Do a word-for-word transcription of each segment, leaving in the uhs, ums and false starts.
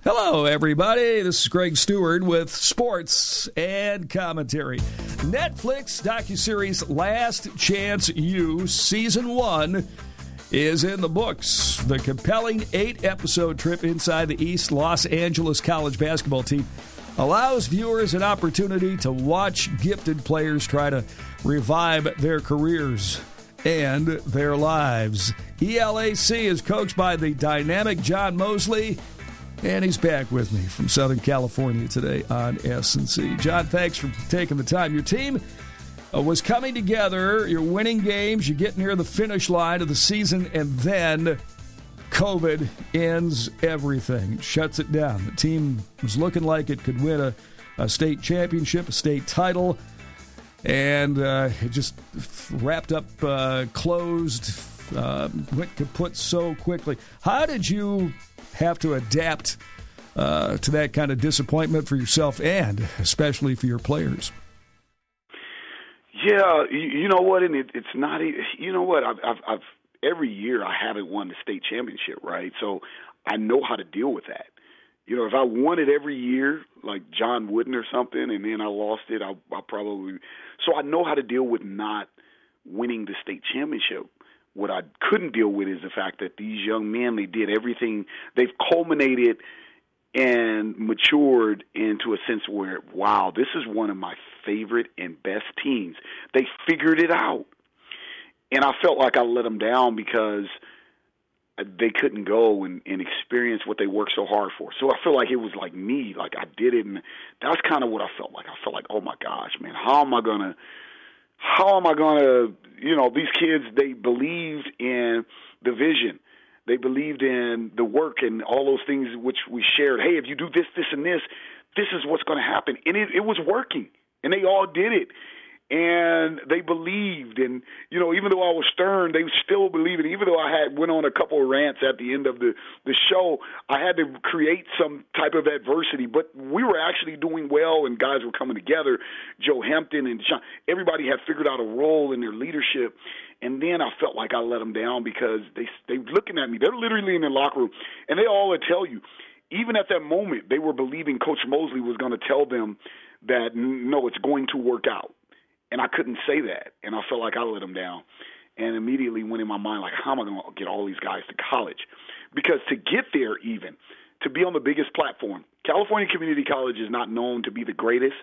Hello, everybody. This is Greg Stewart with sports and commentary. Netflix docuseries Last Chance U Season one is in the books. The compelling eight-episode trip inside the East Los Angeles college basketball team allows viewers an opportunity to watch gifted players try to revive their careers and their lives. E L A C is coached by the dynamic John Mosley, and he's back with me from Southern California today on S and C. John, thanks for taking the time. Your team uh, was coming together. You're winning games. You get near the finish line of the season, and then COVID ends everything. It shuts it down. The team was looking like it could win a, a state championship, a state title, and uh, it just wrapped up, uh, closed, uh, went kaput so quickly. How did you have to adapt uh, to that kind of disappointment for yourself and especially for your players? Yeah, you, you know what, and it, it's not. You know what, I've, I've, I've every year I haven't won the state championship, right? So I know how to deal with that. You know, if I won it every year, like John Wooden or something, and then I lost it, I, I probably. So I know how to deal with not winning the state championship. What I couldn't deal with is the fact that these young men, they did everything. They've culminated and matured into a sense where, wow, this is one of my favorite and best teams. They figured it out. And I felt like I let them down because they couldn't go and, and experience what they worked so hard for. So I feel like it was like me, like I did it. And that's kind of what I felt like. I felt like, oh, my gosh, man, how am I going to How am I going to, you know, these kids, they believed in the vision. They believed in the work and all those things which we shared. Hey, if you do this, this, and this, this is what's going to happen. And it, it was working, and they all did it. And they believed, and, you know, even though I was stern, they still believed it. Even though I had went on a couple of rants at the end of the, the show, I had to create some type of adversity. But we were actually doing well, and guys were coming together. Joe Hampton and Sean, everybody had figured out a role in their leadership. And then I felt like I let them down because they they were looking at me. They're literally in the locker room, and they all would tell you, even at that moment, they were believing Coach Mosley was going to tell them that, no, it's going to work out. And I couldn't say that, and I felt like I let them down. And immediately went in my mind, like, how am I going to get all these guys to college? Because to get there even, to be on the biggest platform, California Community College is not known to be the greatest.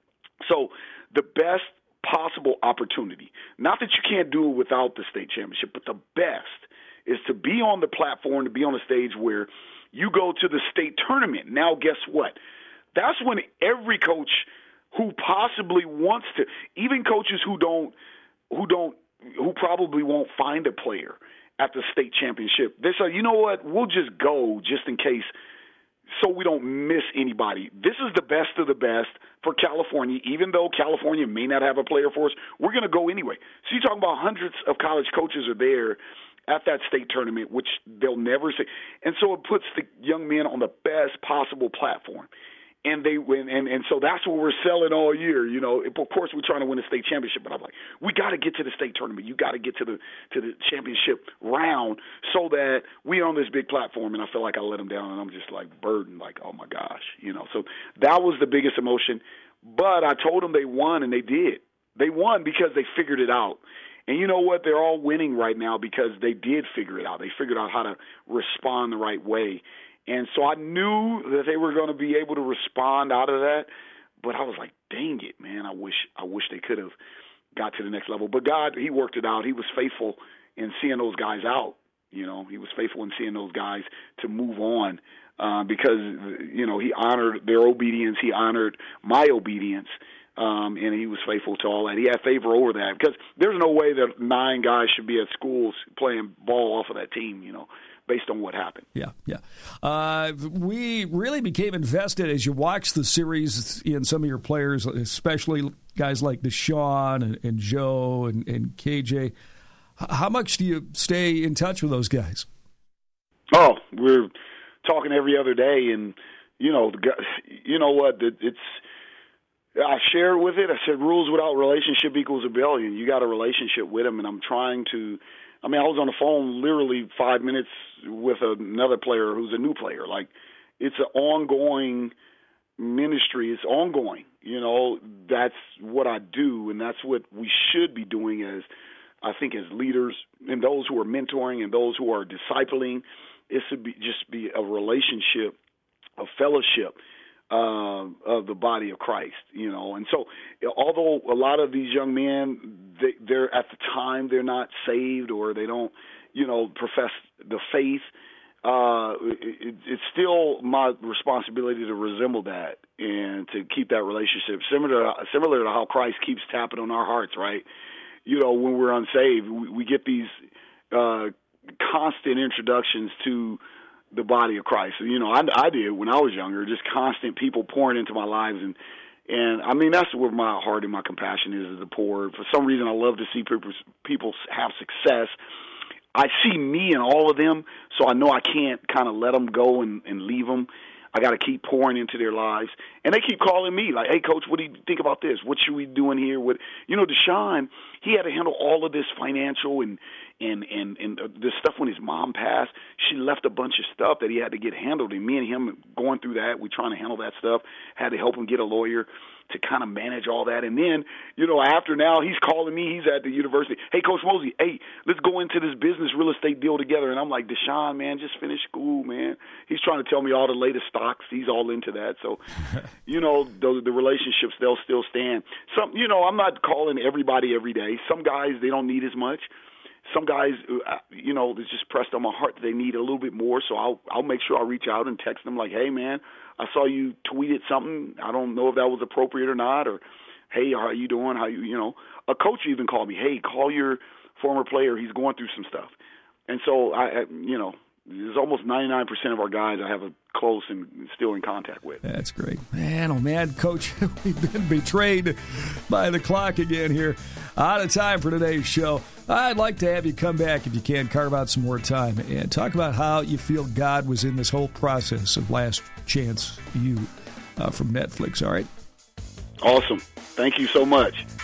So the best possible opportunity, not that you can't do it without the state championship, but the best is to be on the platform, to be on the stage where you go to the state tournament. Now, guess what? That's when every coach who possibly wants to, even coaches who don't, who don't, who probably won't find a player at the state championship, they say, you know what, we'll just go just in case so we don't miss anybody. This is the best of the best for California. Even though California may not have a player for us, we're going to go anyway. So you're talking about hundreds of college coaches are there at that state tournament, which they'll never see. And so it puts the young men on the best possible platform. And they win, and, and so that's what we're selling all year. You know, of course, we're trying to win a state championship, but I'm like, we got to get to the state tournament. You got to get to the to the championship round so that we're on this big platform. And I feel like I let them down, and I'm just like burdened, like, oh my gosh, you know. So that was the biggest emotion. But I told them they won, and they did. They won because they figured it out. And you know what? They're all winning right now because they did figure it out. They figured out how to respond the right way. And so I knew that they were going to be able to respond out of that, but I was like, dang it, man, I wish I wish they could have got to the next level. But God, he worked it out. He was faithful in seeing those guys out. You know, he was faithful in seeing those guys to move on uh, because, you know, he honored their obedience. He honored my obedience, um, and he was faithful to all that. He had favor over that because there's no way that nine guys should be at schools playing ball off of that team, you know, based on what happened. Yeah, yeah. Uh, we really became invested as you watched the series in some of your players, especially guys like Deshaun and, and Joe and, and K J. How much do you stay in touch with those guys? Oh, we're talking every other day, and, you know, you know what, it's I share with it. I said rules without relationship equals rebellion. You got a relationship with them, and I'm trying to – I mean, I was on the phone literally five minutes with another player who's a new player. Like, it's an ongoing ministry. It's ongoing. You know, that's what I do, and that's what we should be doing as, I think, as leaders and those who are mentoring and those who are discipling. It should be just be a relationship, a fellowship uh, of the body of Christ, you know. And so although a lot of these young men, they, they're at the time they're not saved or they don't, you know, profess the faith, uh, it, it's still my responsibility to resemble that and to keep that relationship similar to, similar to how Christ keeps tapping on our hearts, right? You know, when we're unsaved, we, we get these uh, constant introductions to the body of Christ. You know, I, I did when I was younger, just constant people pouring into my lives. And, and I mean, that's where my heart and my compassion is, is the poor. For some reason, I love to see people, people have success. I see me in all of them, so I know I can't kind of let them go and, and leave them. I got to keep pouring into their lives. And they keep calling me like, hey, Coach, what do you think about this? What should we be doing here? What, you know, Deshaun, he had to handle all of this financial and, and, and, and this stuff when his mom passed. She left a bunch of stuff that he had to get handled. And me and him going through that, we trying to handle that stuff, had to help him get a lawyer to kind of manage all that. And then, you know, after now, he's calling me. He's at the university. Hey, Coach Mosey, hey, let's go into this business real estate deal together. And I'm like, Deshaun, man, just finish school, man. He's trying to tell me all the latest stocks. He's all into that. So, you know, the, the relationships, they'll still stand. Some, you know, I'm not calling everybody every day. Some guys, they don't need as much. Some guys, you know, it's just pressed on my heart that they need a little bit more. So I'll I'll make sure I reach out and text them like, hey, man, I saw you tweeted something. I don't know if that was appropriate or not. Or, hey, how are you doing? How you, you know, a coach even called me. Hey, call your former player. He's going through some stuff. And so I, you know, there's almost ninety-nine percent of our guys I have a close and still in contact with. That's great. Man, oh, man, Coach, we've been betrayed by the clock again here. Out of time for today's show. I'd like to have you come back, if you can, carve out some more time and talk about how you feel God was in this whole process of Last Chance U uh, from Netflix, all right? Awesome. Thank you so much.